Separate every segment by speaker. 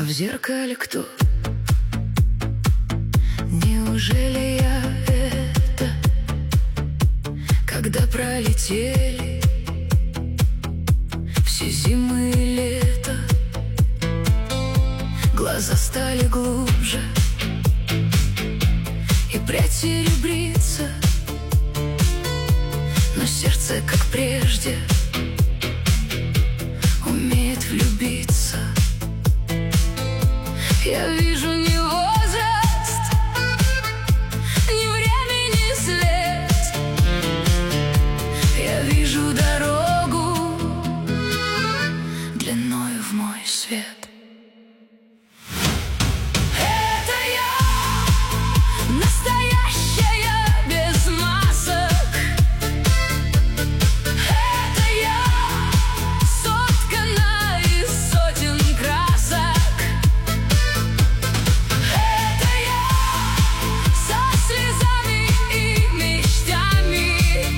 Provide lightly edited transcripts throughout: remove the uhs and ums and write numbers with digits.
Speaker 1: в зеркале кто? Неужели я это? Когда пролетели все зимы и лето, глаза стали глубже, и прядь серебрится, но сердце, как прежде, умеет влюбиться. Я вижу не возраст, ни времени след. Я вижу дорогу длиною в мой свет. Это я, настоящая, без масок. Это я, соткана из сотен красок. Это я, со слезами и мечтами.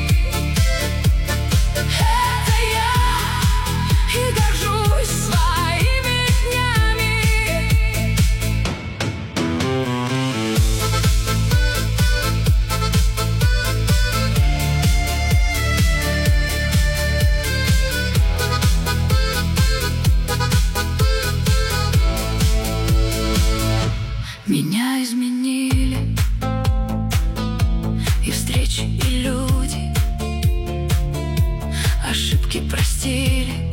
Speaker 1: Это я, и горжусь своими днями. Меня изменили и встречи, и люди, ошибки простили,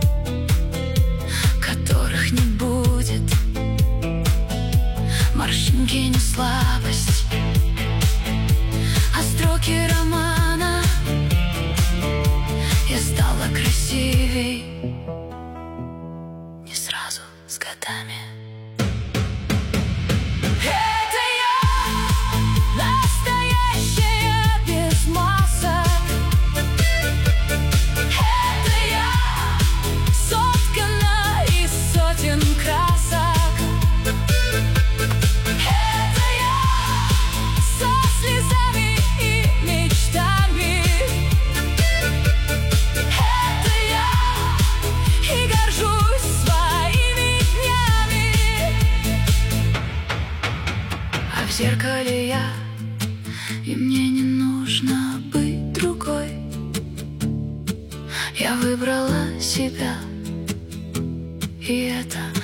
Speaker 1: которых не будет, морщинки не слабость, а строки романа. Я стала красивей не сразу, с годами. Это я, настоящая, без масок. Это я, соткана из сотен красок. Это я, со слезами и мечтами. Это я, и горжусь своими днями. А в зеркале я, и мне не нужно быть другой. Я выбрала себя, и это